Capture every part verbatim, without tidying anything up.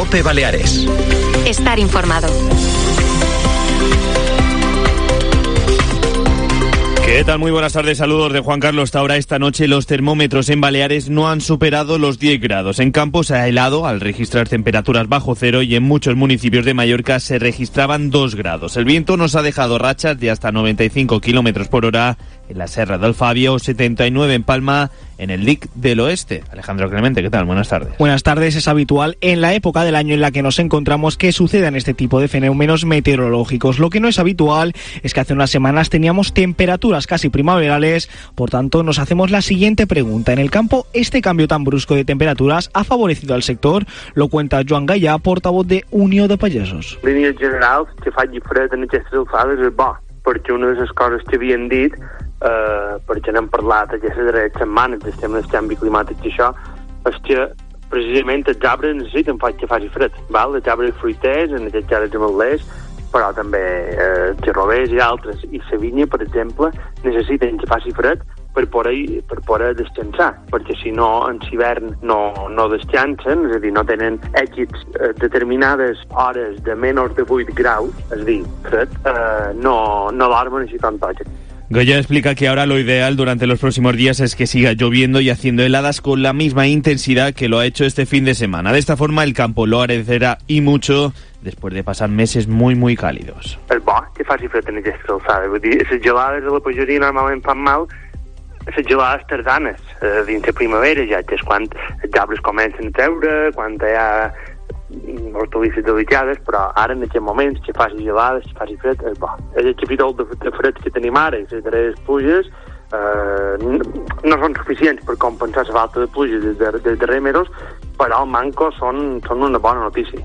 COPE Baleares. Estar informado. ¿Qué tal? Muy buenas tardes, saludos de Juan Carlos Taura. Esta noche los termómetros en Baleares no han superado los diez grados. En Campos se ha helado al registrar temperaturas bajo cero y en muchos municipios de Mallorca se registraban dos grados. El viento nos ha dejado rachas de hasta noventa y cinco kilómetros por hora en la Serra del Fabio, setenta y nueve en Palma, en el Dic del Oeste. Alejandro Clemente, ¿qué tal? Buenas tardes. Buenas tardes. Es habitual en la época del año en la que nos encontramos que sucedan este tipo de fenómenos meteorológicos. Lo que no es habitual es que hace unas semanas teníamos temperaturas casi primaverales. Por tanto, nos hacemos la siguiente pregunta. En el campo, ¿este cambio tan brusco de temperaturas ha favorecido al sector? Lo cuenta Joan Gallà, portavoz de Unió de Pagesos. En línies generals, que faci fred en aquestes alçades és bo, perquè una de les coses que havien dit, eh, perquè n'hem parlat aquestes darreres setmanes del tema del canvi climàtic i això, és que precisament els arbres necessiten que faci fred, val? Els arbres fruiters, en aquest cas els ametllers, però també eh, xarrovers i altres, i la vinya, per exemple, necessiten que faci fred per poder, per poder descansar, perquè si no, en l'hivern no, no descansen, és a dir, no tenen èxits eh, determinades hores de menys de vuit graus, és a dir, fred, eh, no, no dormen així com toca. Gallà explica que ahora lo ideal durante los próximos días es que siga lloviendo y haciendo heladas con la misma intensidad que lo ha hecho este fin de semana. De esta forma el campo lo agradecerá y mucho después de pasar meses muy muy cálidos. És bo que faci fred en aquestes alçades, vull dir, les gelades de la pageria normalment fan mal, les gelades tardanes, eh, dins la primavera ja, que és quan els arbres comencen a treure, quan hi ha hortalisses delicades, però ara en aquests moments que faci gelades, que faci fred, és bo. El capítol de, de fred que tenim ara i les darreres pluges eh, no, no són suficients per compensar la falta de pluges dels, dels darrers mesos, però el manco són, són una bona notícia.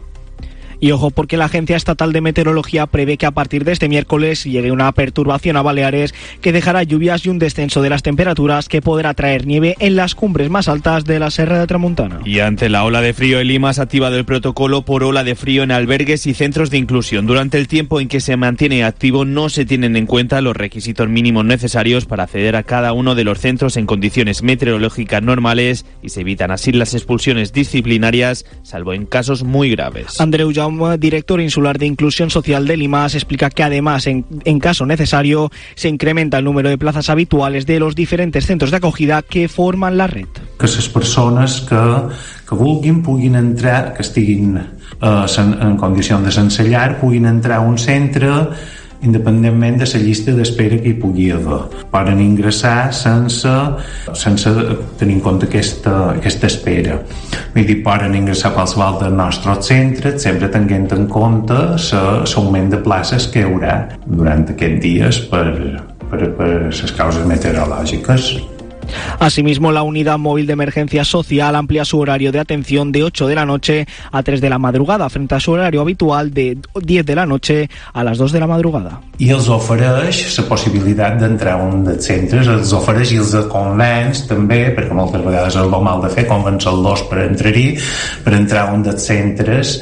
Y ojo, porque la Agencia Estatal de Meteorología prevé que a partir de este miércoles llegue una perturbación a Baleares que dejará lluvias y un descenso de las temperaturas que podrá traer nieve en las cumbres más altas de la Serra de Tramuntana. Y ante la ola de frío, el Limas ha activado el protocolo por ola de frío en albergues y centros de inclusión. Durante el tiempo en que se mantiene activo no se tienen en cuenta los requisitos mínimos necesarios para acceder a cada uno de los centros en condiciones meteorológicas normales y se evitan así las expulsiones disciplinarias, salvo en casos muy graves. Andreu Jaume, director insular de Inclusión Social de Limas, explica que además, en, en caso necesario, se incrementa el número de plazas habituales de los diferentes centros de acogida que forman la red. Que les persones que, que vulguin puguin entrar, que estiguin eh, sen, en condició de sense llar, puguin entrar a un centre independentment de la llista d'espera que hi pugui haver. Poden ingressar sense, sense tenir en compte aquesta, aquesta espera. Vull dir, poden ingressar a qualsevol dels nostres centres, sempre tenint en compte l'augment de places que hi haurà durant aquests dies per, per, per les causes meteorològiques. Asimismo, la Unidad Móvil de Emergencia Social amplia su horario de atención de ocho de la noche a tres de la madrugada, frente a su horario habitual de diez de la noche a las dos de la madrugada. I els ofereix la possibilitat d'entrar a un dels centres, els ofereix i els convenç també, perquè moltes vegades és el mal de fer, convèncer-los per entrar-hi, per entrar a un dels centres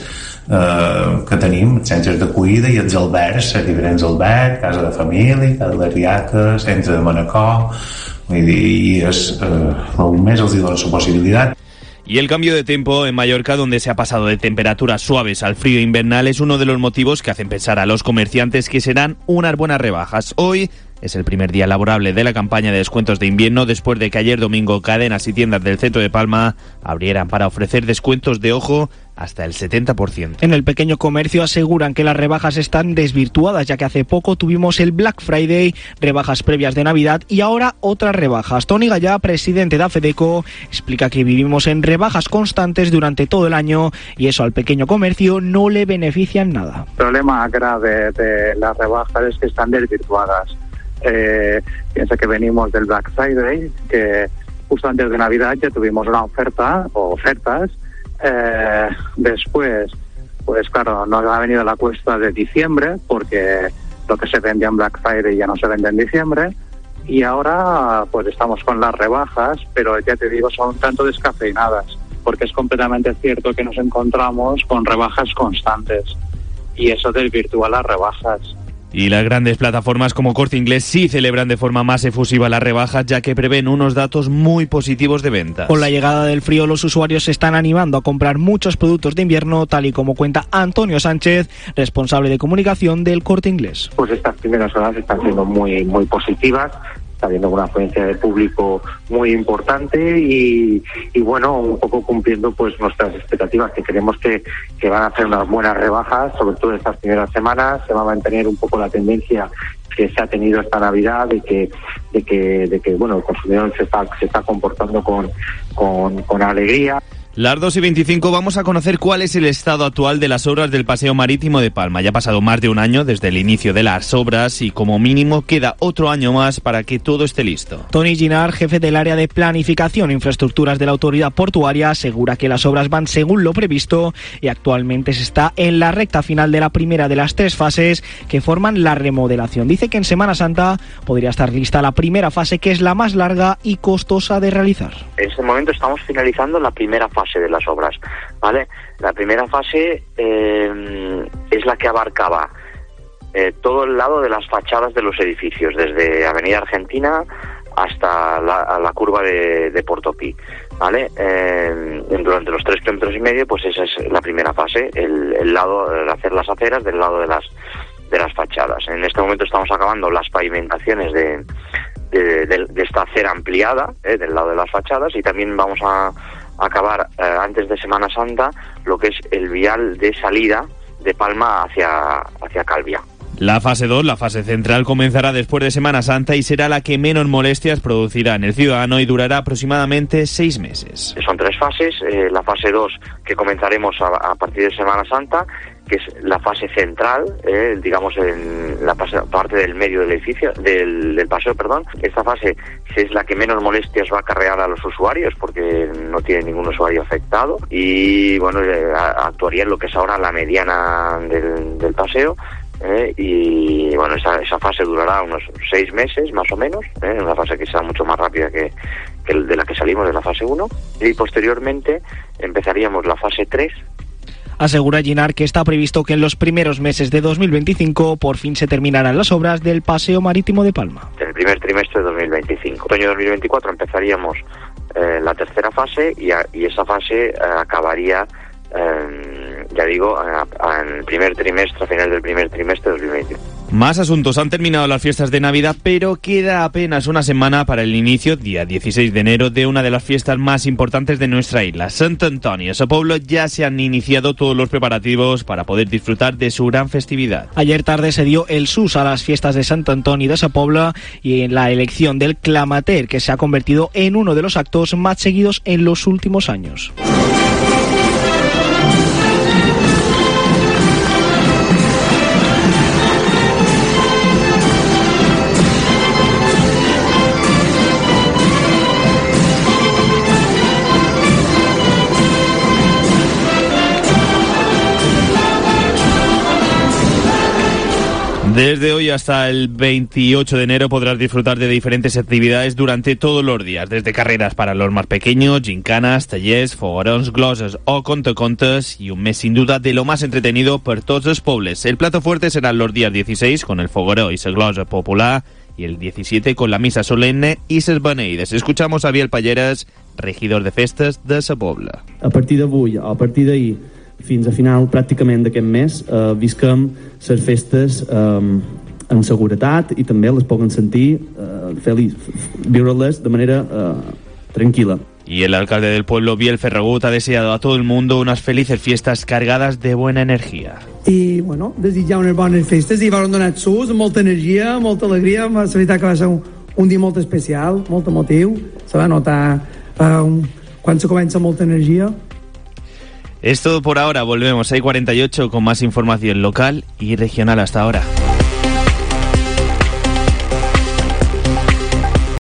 eh, que tenim, centres d'acollida i els albergs, diferents albergs, casa de família, casa de l'Ariaca, centre de Manacor. Y es eh, un mes os digo su posibilidad. Y el cambio de tiempo en Mallorca, donde se ha pasado de temperaturas suaves al frío invernal, es uno de los motivos que hacen pensar a los comerciantes que serán unas buenas rebajas. Hoy es el primer día laborable de la campaña de descuentos de invierno, después de que ayer domingo cadenas y tiendas del centro de Palma abrieran para ofrecer descuentos de, ojo, hasta el setenta por ciento. En el pequeño comercio aseguran que las rebajas están desvirtuadas, ya que hace poco tuvimos el Black Friday, rebajas previas de Navidad y ahora otras rebajas. Toni Gallà, presidente de AFEDECO, explica que vivimos en rebajas constantes durante todo el año y eso al pequeño comercio no le beneficia en nada. El problema grave de las rebajas es que están desvirtuadas. Eh, piensa que venimos del Black Friday, que justo antes de Navidad ya tuvimos una oferta o ofertas. Eh, después, pues claro, nos ha venido la cuesta de diciembre porque lo que se vendía en Black Friday ya no se vende en diciembre y ahora pues estamos con las rebajas, pero ya te digo, son tanto descafeinadas porque es completamente cierto que nos encontramos con rebajas constantes y eso desvirtúa las rebajas. Y las grandes plataformas como Corte Inglés sí celebran de forma más efusiva las rebajas, ya que prevén unos datos muy positivos de ventas. Con la llegada del frío, los usuarios se están animando a comprar muchos productos de invierno, tal y como cuenta Antonio Sánchez, responsable de comunicación del Corte Inglés. Pues estas primeras horas están siendo muy, muy positivas. Está habiendo una afluencia de público muy importante y, y bueno, un poco cumpliendo pues nuestras expectativas, que creemos que, que van a hacer unas buenas rebajas, sobre todo estas primeras semanas. Se va a mantener un poco la tendencia que se ha tenido esta Navidad de que de que de que bueno, el consumidor se está se está comportando con con, con alegría. Las dos y veinticinco vamos a conocer cuál es el estado actual de las obras del Paseo Marítimo de Palma. Ya ha pasado más de un año desde el inicio de las obras y como mínimo queda otro año más para que todo esté listo. Tony Ginar, jefe del área de Planificación e Infraestructuras de la Autoridad Portuaria, asegura que las obras van según lo previsto y actualmente se está en la recta final de la primera de las tres fases que forman la remodelación. Dice que en Semana Santa podría estar lista la primera fase, que es la más larga y costosa de realizar. En este momento estamos finalizando la primera fase de las obras, ¿vale? La primera fase eh, es la que abarcaba eh, todo el lado de las fachadas de los edificios, desde Avenida Argentina hasta la, la curva de, de Portopí, ¿vale? Eh, durante los tres kilómetros y medio, pues esa es la primera fase, el, el lado, el hacer las aceras del lado de las de las fachadas. En este momento estamos acabando las pavimentaciones de de, de, de esta acera ampliada eh, del lado de las fachadas, y también vamos a acabar eh, antes de Semana Santa lo que es el vial de salida de Palma hacia, hacia Calvia. La fase dos, la fase central, comenzará después de Semana Santa y será la que menos molestias producirá en el ciudadano y durará aproximadamente seis meses. Son tres fases, eh, la fase dos que comenzaremos a, a partir de Semana Santa, que es la fase central, eh, digamos en la fase, parte del medio del edificio, del, del paseo, perdón. Esta fase es la que menos molestias va a acarrear a los usuarios porque no tiene ningún usuario afectado y bueno, eh, actuaría en lo que es ahora la mediana del, del paseo. Eh, y bueno, esa, esa fase durará unos seis meses más o menos, eh, una fase que será mucho más rápida que, que de la que salimos de la fase uno, y posteriormente empezaríamos la fase tres. Asegura Ginar que está previsto que en los primeros meses de dos mil veinticinco por fin se terminarán las obras del Paseo Marítimo de Palma. En el primer trimestre de dos mil veinticinco. Otoño de dos mil veinticuatro empezaríamos eh, la tercera fase y, a, y esa fase eh, acabaría Eh, ya digo, en el primer trimestre, a final del primer trimestre de dos mil veinte. Más asuntos. Han terminado las fiestas de Navidad, pero queda apenas una semana para el inicio, día dieciséis de enero, de una de las fiestas más importantes de nuestra isla, Sant Antoni. A Sa Pobla ya se han iniciado todos los preparativos para poder disfrutar de su gran festividad. Ayer tarde se dio el sus a las fiestas de Sant Antoni de Sa Pobla y en la elección del Clamater, que se ha convertido en uno de los actos más seguidos en los últimos años. Desde hoy hasta el veintiocho de enero podrás disfrutar de diferentes actividades durante todos los días, desde carreras para los más pequeños, gincanas, tallers, foguerons, gloses o contacontes, y un mes sin duda de lo más entretenido per tots els pobles. El plato fuerte serán los días dieciséis con el fogueró y la glosa popular, y el diecisiete con la misa solemne y ses beneïdes. Escuchamos a Biel Palleras, regidor de festes de Sa Pobla. A partir d'avui, a partir d'ahir, fins a final pràcticament d'aquest mes, eh, visquem les festes eh, en seguretat i també les poden sentir, eh, fer-les, viure-les de manera eh, tranquil·la. Y el alcalde del pueblo, Biel Ferragut, ha deseado a todo el mundo unas felices fiestas cargadas de buena energía. I, bueno, desitjar unes bones festes i varen donar sus, molta energia, molta alegria. La veritat que va ser un, un dia molt especial, molt emotiu. Se va notar eh, un, quan se comença molta energia. Es todo por ahora, volvemos a I cuarenta y ocho con más información local y regional hasta ahora.